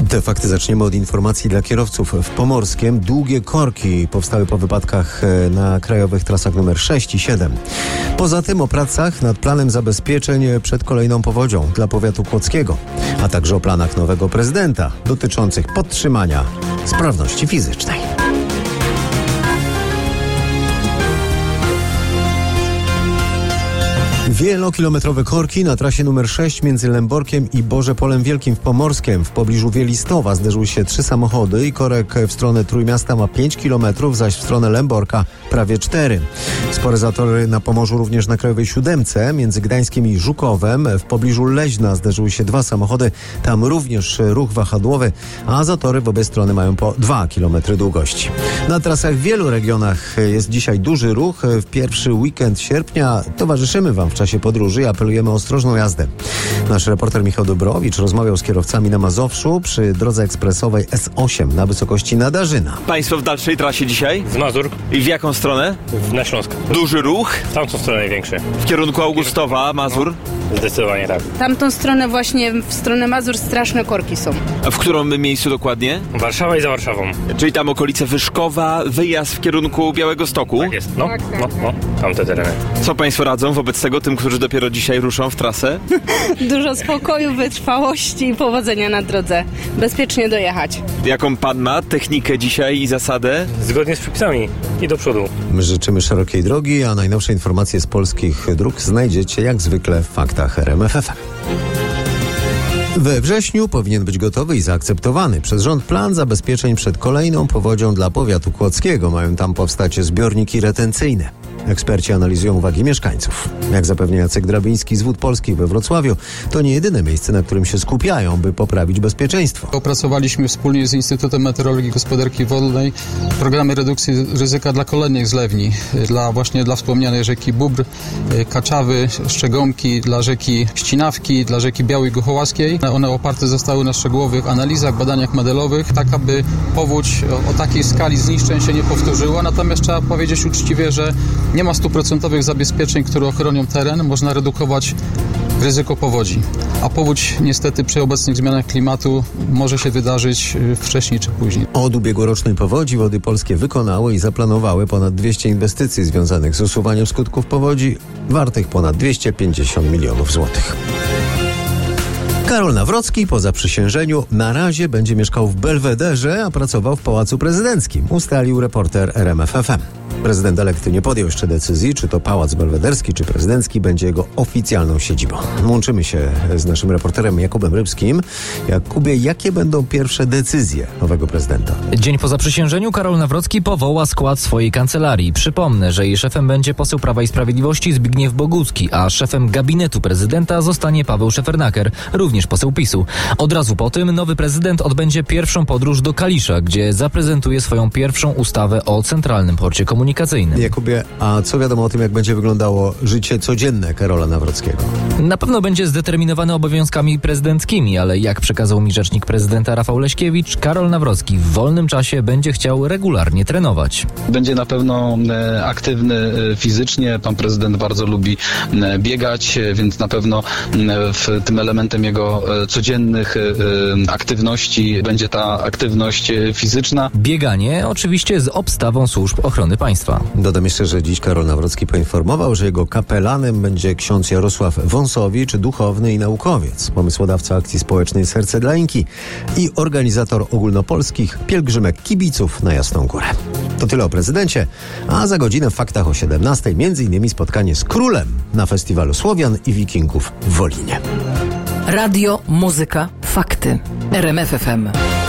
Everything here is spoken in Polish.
Te fakty zaczniemy od informacji dla kierowców. W Pomorskiem długie korki powstały po wypadkach na krajowych trasach numer 6 i 7. Poza tym o pracach nad planem zabezpieczeń przed kolejną powodzią dla powiatu kłodzkiego, a także o planach nowego prezydenta dotyczących podtrzymania sprawności fizycznej. Wielokilometrowe korki na trasie numer 6 między Lęborkiem i Bożepolem Wielkim w Pomorskiem. W pobliżu Wielistowa zderzyły się 3 samochody i korek w stronę Trójmiasta ma 5 km, zaś w stronę Lęborka prawie 4. Spore zatory na Pomorzu również na krajowej 7 między Gdańskiem i Żukowem. W pobliżu Leźna zderzyły się 2 samochody. Tam również ruch wahadłowy, a zatory w obie strony mają po 2 km długości. Na trasach w wielu regionach jest dzisiaj duży ruch. W pierwszy weekend sierpnia towarzyszymy Wam w czasie podróży i apelujemy o ostrożną jazdę. Nasz reporter Michał Dobrowicz rozmawiał z kierowcami na Mazowszu przy drodze ekspresowej S8 na wysokości Nadarzyna. Państwo w dalszej trasie dzisiaj? Z Mazur. I w jaką stronę? Na Śląsk. Duży ruch? W tamtą stronę największy. W kierunku Augustowa, Mazur? Zdecydowanie tak. Tamtą stronę właśnie, w stronę Mazur straszne korki są. A w którym miejscu dokładnie? Warszawa i za Warszawą. Czyli tam okolice Wyszkowa, wyjazd w kierunku Białegostoku? Tak jest, no. Tak. Tamte tereny. Co Państwo radzą wobec tego tym, którzy dopiero dzisiaj ruszą w trasę? Dużo spokoju, wytrwałości i powodzenia na drodze. Bezpiecznie dojechać. Jaką Pan ma technikę dzisiaj i zasadę? Zgodnie z przepisami i do przodu. My życzymy szerokiej drogi, a najnowsze informacje z polskich dróg znajdziecie jak zwykle w faktach RMF FM. We wrześniu powinien być gotowy i zaakceptowany przez rząd plan zabezpieczeń przed kolejną powodzią dla powiatu kłodzkiego. Mają tam powstać zbiorniki retencyjne. Eksperci analizują uwagi mieszkańców. Jak zapewnia Jacek Drabiński z Wód Polskich we Wrocławiu, to nie jedyne miejsce, na którym się skupiają, by poprawić bezpieczeństwo. Opracowaliśmy wspólnie z Instytutem Meteorologii i Gospodarki Wodnej programy redukcji ryzyka dla kolejnych zlewni. Dla wspomnianej rzeki Bóbr, Kaczawy, Szczegomki, dla rzeki Ścinawki, dla rzeki Białej Gochołackiej. One oparte zostały na szczegółowych analizach, badaniach modelowych, tak aby powódź o takiej skali zniszczeń się nie powtórzyła. Natomiast trzeba powiedzieć uczciwie, że nie ma 100% zabezpieczeń, które ochronią teren. Można redukować ryzyko powodzi. A powódź niestety przy obecnych zmianach klimatu może się wydarzyć wcześniej czy później. Od ubiegłorocznej powodzi Wody Polskie wykonały i zaplanowały ponad 200 inwestycji związanych z usuwaniem skutków powodzi, wartych ponad 250 milionów złotych. Karol Nawrocki po zaprzysiężeniu na razie będzie mieszkał w Belwederze, a pracował w Pałacu Prezydenckim, ustalił reporter RMF FM. Prezydent elekty nie podjął jeszcze decyzji, czy to Pałac Belwederski, czy Prezydencki będzie jego oficjalną siedzibą. Łączymy się z naszym reporterem Jakubem Rybskim. Jakubie, jakie będą pierwsze decyzje nowego prezydenta? Dzień po zaprzysiężeniu Karol Nawrocki powoła skład swojej kancelarii. Przypomnę, że jej szefem będzie poseł Prawa i Sprawiedliwości Zbigniew Bogucki, a szefem gabinetu prezydenta zostanie Paweł Szefernaker, również poseł PiS-u. Od razu po tym nowy prezydent odbędzie pierwszą podróż do Kalisza, gdzie zaprezentuje swoją pierwszą ustawę o Centralnym Porcie Komunikacyjnym. Jakubie, a co wiadomo o tym, jak będzie wyglądało życie codzienne Karola Nawrockiego? Na pewno będzie zdeterminowany obowiązkami prezydenckimi, ale jak przekazał mi rzecznik prezydenta Rafał Leśkiewicz, Karol Nawrocki w wolnym czasie będzie chciał regularnie trenować. Będzie na pewno aktywny fizycznie. Pan prezydent bardzo lubi biegać, więc na pewno w tym elementem jego codziennych aktywności będzie ta aktywność fizyczna. Bieganie oczywiście z obstawą służb ochrony państwa. Dodam jeszcze, że dziś Karol Nawrocki poinformował, że jego kapelanem będzie ksiądz Jarosław Wąsowicz, duchowny i naukowiec, pomysłodawca akcji społecznej Serce dla Inki i organizator ogólnopolskich pielgrzymek kibiców na Jasną Górę. To tyle o prezydencie, a za godzinę w faktach o 17:00 m.in. spotkanie z królem na festiwalu Słowian i Wikingów w Wolinie. Radio, muzyka, fakty. RMF FM.